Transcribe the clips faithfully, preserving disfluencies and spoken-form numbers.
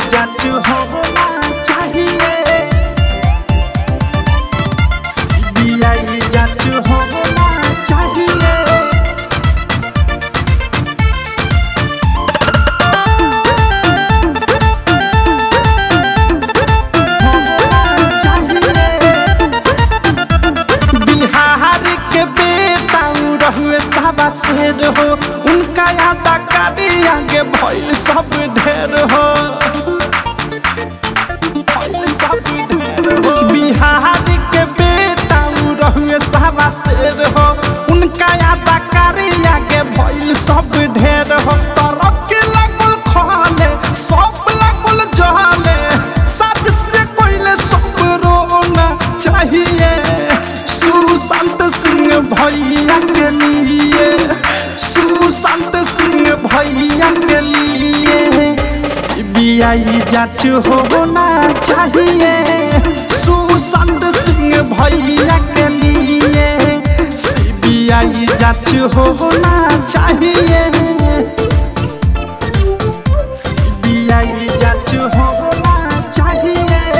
जांच होना चाहिए, सीबीआई जांच होना चाहिए। बिहार के बेटा रहुए साबा शेर हो, उनका अदाकारी आगे भइल सब ढेर हो, बिहार के बेटा रहुए साबा शेर हो, उनका अदाकारी आगे भइल सब ढेर हो। तरक लगल खाले सब लगल जले, साजिश से कोइले सब रोना चाहिए। सुशांत सिंह भैया के लिए, सुशांत सिंह भैया के लिए सीबीआई जांच होना चाहिए। सुशांत सिंह भैया के लिए सीबीआई जांच होना चाहिए, सीबीआई जांच होना चाहिए।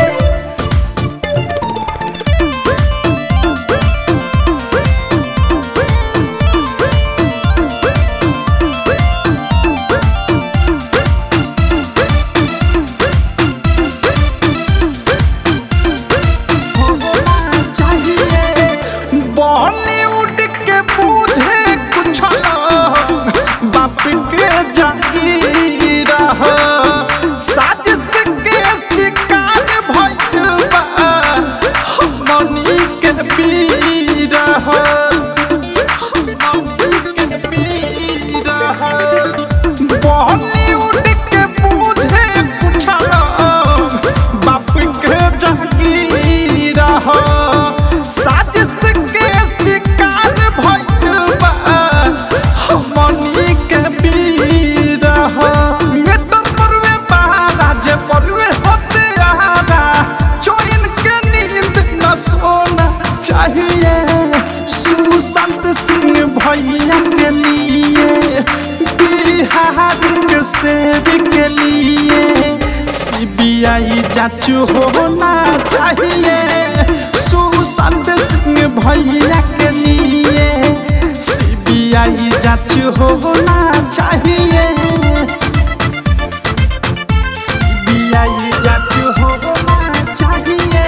बॉलीवुड के बूझे कुछ बाप के जागीर हो, साजिश के शिकार भइल बा हमनी के वीर हो, हमनी के वीर हो। बॉलीवुड के बूझे कुछ बाप के जागीर हो, साजिश के शिकार भइल बा हमनी के वीर हो। मेटर परवे बहारा जे परवे होते आरा, चोइन के नींद न सोना चाहिए। सुशांत सिंह भैया के लिए, बिहार के शेर के लिए सीबीआई जांच होना चाहिए। सुशांत सिंह भैया के लिए सीबीआई जांच होना चाहिए, सीबीआई जांच होना चाहिए।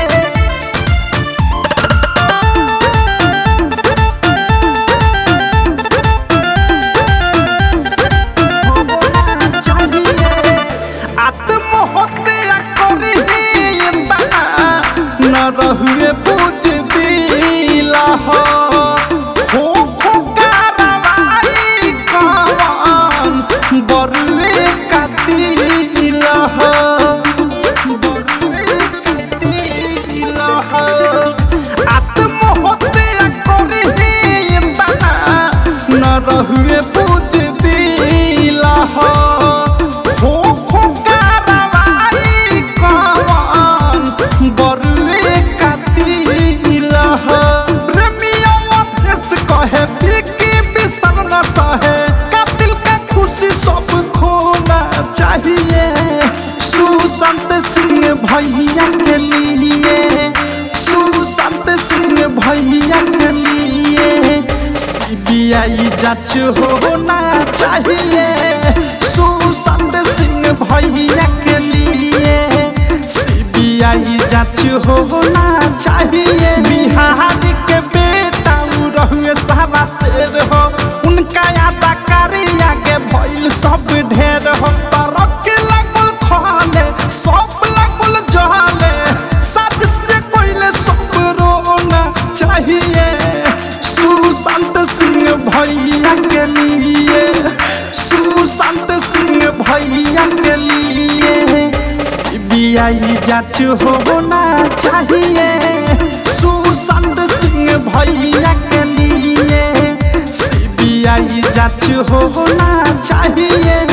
होना चाहिए। आत्महत्या करही न रहुए बुझ दिला हो, हो हो कार्रवाई कवन बरुए कातिल हो, बरुए कातिल हो। आत्महत्या करही न रहुए बुझ दिला हो, हो हो कार्रवाई कवन बरुए कातिल हो। प्रेमिया वापस कहे बिकी बिसर न सहे, कातिल का खुशी सब खोना चाहिए। सुशांत सिंह भैया के लिए, सुशांत सिंह भैया के लिए सीबीआई जांच होना चाहिए। सुशांत सिंह भैया के लिए सीबीआई जांच होना चाहिए। बिहार के बेटा रहुए साबा शेर हो, उनका अदाकारी आगे भइल सब ढेर हो। तरक लगल खाले सब लगल जले, साजिश से कोइले सब रोना चाहिए। सुशांत सिंह भैया के लिए, सुशांत सिंह भैया के लिए सीबीआई जांच होना चाहिए। सुशांत सिंह भैया के लिए सीबीआई जांच होना चाहिए।